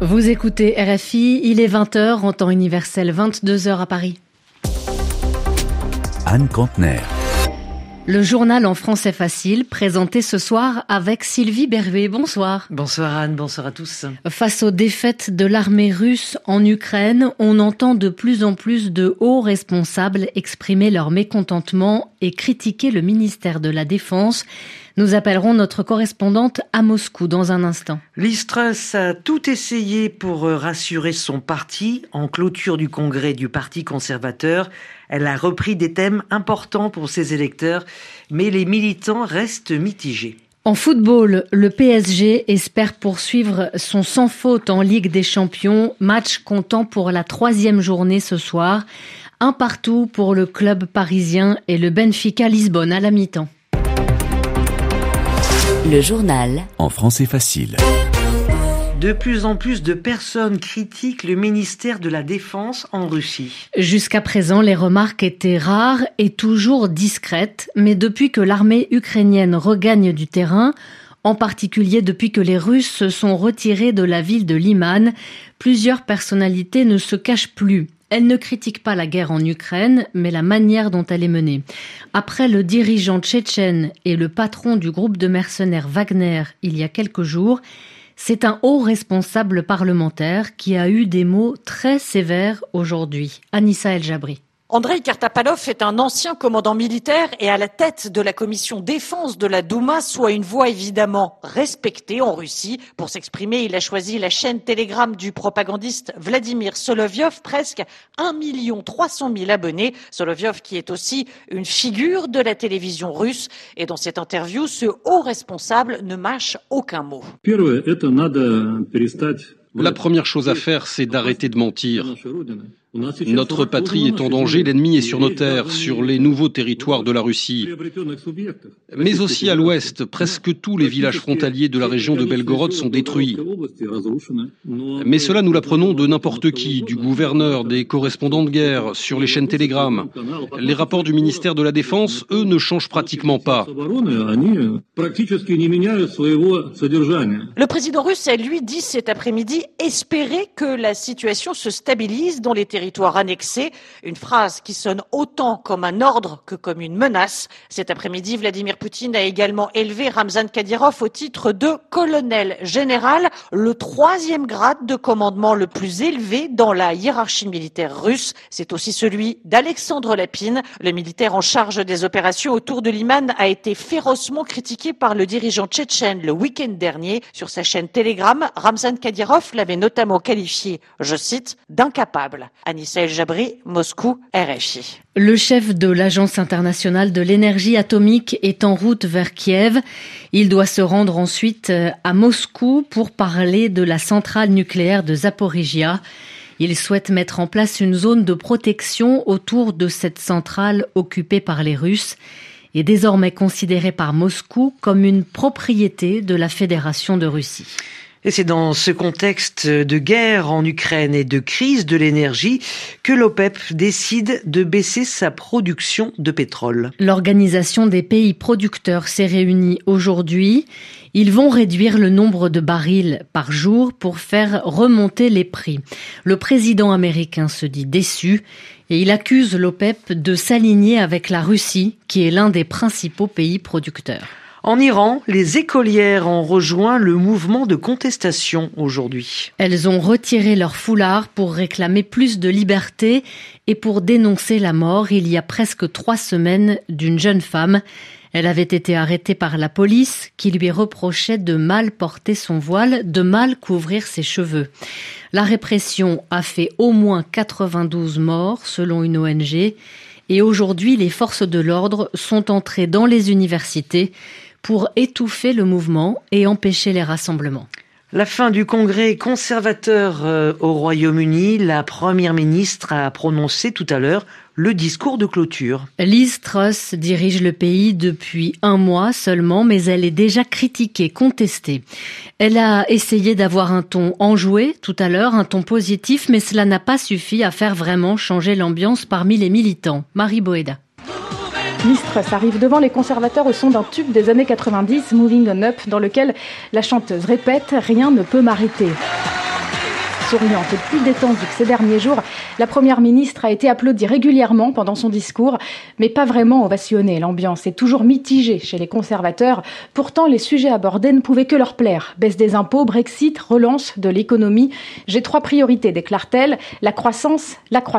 Vous écoutez RFI, il est 20h en temps universel, 22h à Paris. Anne Kantner. Le journal en français facile, présenté ce soir avec Sylvie Berruet. Bonsoir. Bonsoir Anne, bonsoir à tous. Face aux défaites de l'armée russe en Ukraine, on entend de plus en plus de hauts responsables exprimer leur mécontentement et critiquer le ministère de la Défense. Nous appellerons notre correspondante à Moscou dans un instant. Liz Truss a tout essayé pour rassurer son parti en clôture du congrès du Parti conservateur. Elle a repris des thèmes importants pour ses électeurs, mais les militants restent mitigés. En football, le PSG espère poursuivre son sans faute en Ligue des Champions, match comptant pour la 3e journée ce soir. 1-1 pour le club parisien et le Benfica Lisbonne à la mi-temps. Le journal en français facile. De plus en plus de personnes critiquent le ministère de la Défense en Russie. Jusqu'à présent, les remarques étaient rares et toujours discrètes, mais depuis que l'armée ukrainienne regagne du terrain, en particulier depuis que les Russes se sont retirés de la ville de Liman, plusieurs personnalités ne se cachent plus. Elle ne critique pas la guerre en Ukraine, mais la manière dont elle est menée. Après le dirigeant tchétchène et le patron du groupe de mercenaires Wagner il y a quelques jours, c'est un haut responsable parlementaire qui a eu des mots très sévères aujourd'hui. Anissa El Jabri. Andrei Kartapalov est un ancien commandant militaire et à la tête de la commission défense de la Douma, soit une voix évidemment respectée en Russie. Pour s'exprimer, il a choisi la chaîne Telegram du propagandiste Vladimir Solovyov, presque 1 300 000 abonnés. Solovyov qui est aussi une figure de la télévision russe. Et dans cette interview, ce haut responsable ne mâche aucun mot. La première chose à faire, c'est d'arrêter de mentir. Notre patrie est en danger, l'ennemi est sur nos terres, sur les nouveaux territoires de la Russie. Mais aussi à l'ouest, presque tous les villages frontaliers de la région de Belgorod sont détruits. Mais cela, nous l'apprenons de n'importe qui, du gouverneur, des correspondants de guerre, sur les chaînes Telegram. Les rapports du ministère de la Défense, eux, ne changent pratiquement pas. Le président russe a, lui, dit cet après-midi espérer que la situation se stabilise dans les territoires annexés. Une phrase qui sonne autant comme un ordre que comme une menace. Cet après-midi, Vladimir Poutine a également élevé Ramzan Kadyrov au titre de colonel général, le 3e grade de commandement le plus élevé dans la hiérarchie militaire russe. C'est aussi celui d'Alexandre Lapine. Le militaire en charge des opérations autour de Liman a été férocement critiqué par le dirigeant tchétchène le week-end dernier. Sur sa chaîne Telegram, Ramzan Kadyrov l'avait notamment qualifié, je cite, d'incapable. Anissa El Jabri, Moscou, RFI. Le chef de l'Agence internationale de l'énergie atomique est en route vers Kiev. Il doit se rendre ensuite à Moscou pour parler de la centrale nucléaire de Zaporijia. Il souhaite mettre en place une zone de protection autour de cette centrale occupée par les Russes et désormais considérée par Moscou comme une propriété de la Fédération de Russie. Et c'est dans ce contexte de guerre en Ukraine et de crise de l'énergie que l'OPEP décide de baisser sa production de pétrole. L'Organisation des pays producteurs s'est réunie aujourd'hui. Ils vont réduire le nombre de barils par jour pour faire remonter les prix. Le président américain se dit déçu et il accuse l'OPEP de s'aligner avec la Russie, qui est l'un des principaux pays producteurs. En Iran, les écolières ont rejoint le mouvement de contestation aujourd'hui. Elles ont retiré leur foulard pour réclamer plus de liberté et pour dénoncer la mort il y a presque 3 semaines d'une jeune femme. Elle avait été arrêtée par la police qui lui reprochait de mal porter son voile, de mal couvrir ses cheveux. La répression a fait au moins 92 morts selon une ONG et aujourd'hui les forces de l'ordre sont entrées dans les universités pour étouffer le mouvement et empêcher les rassemblements. La fin du congrès conservateur au Royaume-Uni, la première ministre a prononcé tout à l'heure le discours de clôture. Liz Truss dirige le pays depuis 1 mois seulement, mais elle est déjà critiquée, contestée. Elle a essayé d'avoir un ton enjoué tout à l'heure, un ton positif, mais cela n'a pas suffi à faire vraiment changer l'ambiance parmi les militants. Marie Boéda. Liz Truss arrive devant les conservateurs au son d'un tube des années 90, Moving On Up, dans lequel la chanteuse répète « Rien ne peut m'arrêter ». souriante et plus détendue que ces derniers jours, la première ministre a été applaudie régulièrement pendant son discours, mais pas vraiment ovationnée. L'ambiance est toujours mitigée chez les conservateurs. Pourtant, les sujets abordés ne pouvaient que leur plaire. Baisse des impôts, Brexit, relance de l'économie. J'ai 3 priorités, déclare-t-elle. La croissance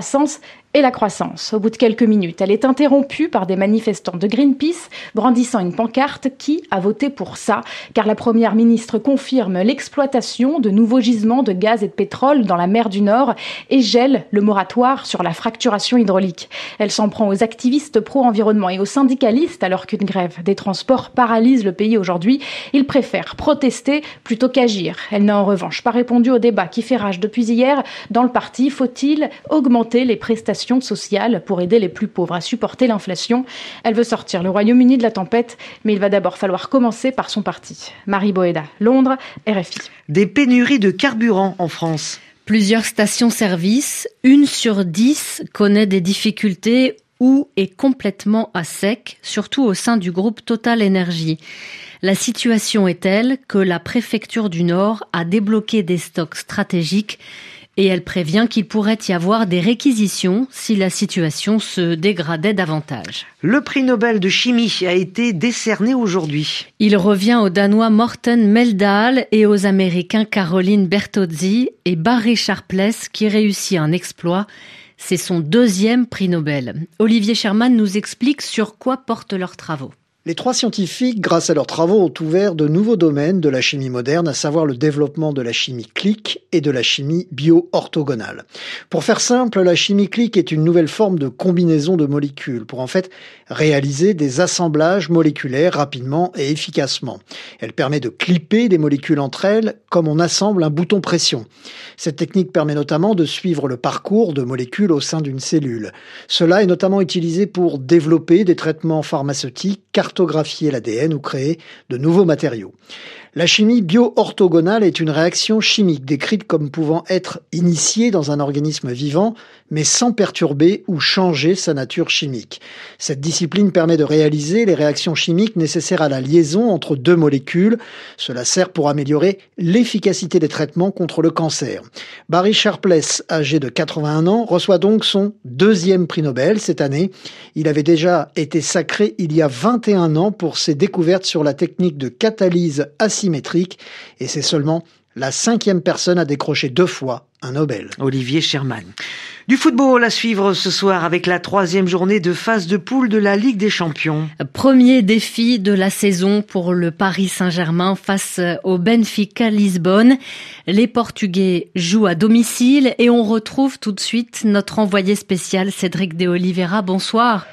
et la croissance. Au bout de quelques minutes, elle est interrompue par des manifestants de Greenpeace brandissant une pancarte. Qui a voté pour ça ? Car la première ministre confirme l'exploitation de nouveaux gisements de gaz et de pétrole dans la mer du Nord et gèle le moratoire sur la fracturation hydraulique. Elle s'en prend aux activistes pro-environnement et aux syndicalistes alors qu'une grève des transports paralyse le pays aujourd'hui. Ils préfèrent protester plutôt qu'agir. Elle n'a en revanche pas répondu au débat qui fait rage depuis hier dans le parti. Faut-il augmenter les prestations sociales pour aider les plus pauvres à supporter l'inflation? Elle veut sortir le Royaume-Uni de la tempête, mais il va d'abord falloir commencer par son parti. Marie Boéda, Londres, RFI. Des pénuries de carburant en France. Plusieurs stations-service, 1 sur 10 connaît des difficultés ou est complètement à sec, surtout au sein du groupe Total Énergie. La situation est telle que la préfecture du Nord a débloqué des stocks stratégiques et elle prévient qu'il pourrait y avoir des réquisitions si la situation se dégradait davantage. Le prix Nobel de chimie a été décerné aujourd'hui. Il revient au Danois Morten Meldal et aux Américains Caroline Bertozzi et Barry Sharpless qui réussit un exploit. C'est son 2e prix Nobel. Olivier Sherman nous explique sur quoi portent leurs travaux. Les 3 scientifiques, grâce à leurs travaux, ont ouvert de nouveaux domaines de la chimie moderne, à savoir le développement de la chimie clique et de la chimie bio-orthogonale. Pour faire simple, la chimie clique est une nouvelle forme de combinaison de molécules pour en fait réaliser des assemblages moléculaires rapidement et efficacement. Elle permet de clipper des molécules entre elles comme on assemble un bouton pression. Cette technique permet notamment de suivre le parcours de molécules au sein d'une cellule. Cela est notamment utilisé pour développer des traitements pharmaceutiques, cartographier l'ADN ou créer de nouveaux matériaux. La chimie bio-orthogonale est une réaction chimique décrite comme pouvant être initiée dans un organisme vivant, mais sans perturber ou changer sa nature chimique. Cette discipline permet de réaliser les réactions chimiques nécessaires à la liaison entre 2 molécules. Cela sert pour améliorer l'efficacité des traitements contre le cancer. Barry Sharpless, âgé de 81 ans, reçoit donc son 2e prix Nobel cette année. Il avait déjà été sacré il y a 21 ans pour ses découvertes sur la technique de catalyse asymétrique et c'est seulement la 5e personne à décrocher 2 fois un Nobel. Olivier Sherman. Du football à suivre ce soir avec la 3e journée de phase de poule de la Ligue des Champions. Premier défi de la saison pour le Paris Saint-Germain face au Benfica Lisbonne. Les Portugais jouent à domicile et on retrouve tout de suite notre envoyé spécial Cédric de Oliveira. Bonsoir.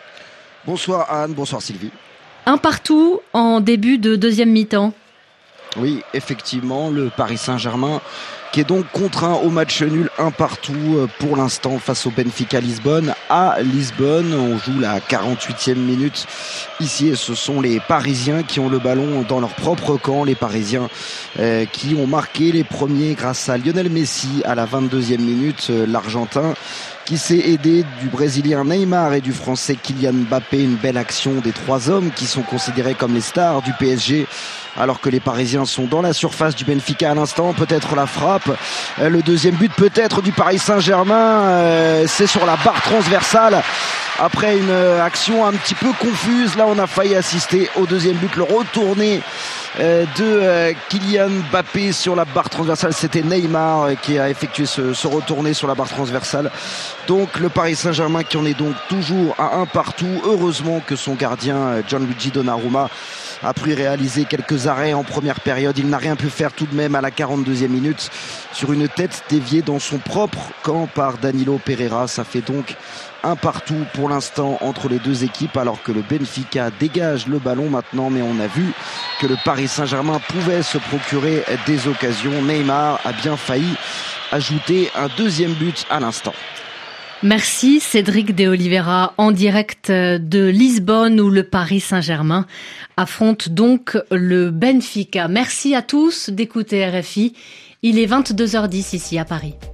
Bonsoir Anne, bonsoir Sylvie. 1-1 en début de 2e mi-temps. Oui, effectivement, le Paris Saint-Germain qui est donc contraint au match nul 1-1 pour l'instant face au Benfica Lisbonne. À Lisbonne, on joue la 48e minute ici et ce sont les Parisiens qui ont le ballon dans leur propre camp. Les Parisiens qui ont marqué les premiers grâce à Lionel Messi à la 22e minute, l'Argentin qui s'est aidé du Brésilien Neymar et du Français Kylian Mbappé. Une belle action des 3 hommes qui sont considérés comme les stars du PSG alors que les Parisiens sont dans la surface du Benfica à l'instant. Peut-être la frappe, le 2e but peut-être du Paris Saint-Germain, c'est sur la barre transversale après une action un petit peu confuse. Là on a failli assister au 2e but, le retourné de Kylian Mbappé sur la barre transversale. C'était Neymar qui a effectué ce retourné sur la barre transversale. Donc le Paris Saint-Germain qui en est donc toujours à 1-1. Heureusement que son gardien Gianluigi Donnarumma a pu réaliser quelques arrêts en première période. Il n'a rien pu faire tout de même à la 42e minute sur une tête déviée dans son propre camp par Danilo Pereira. Ça fait donc 1-1 pour l'instant entre les 2 équipes alors que le Benfica dégage le ballon maintenant, mais on a vu que le Paris Saint-Germain pouvait se procurer des occasions. Neymar a bien failli ajouter un 2e but à l'instant. Merci Cédric de Oliveira en direct de Lisbonne où le Paris Saint-Germain affronte donc le Benfica. Merci à tous d'écouter RFI. Il est 22h10 ici à Paris.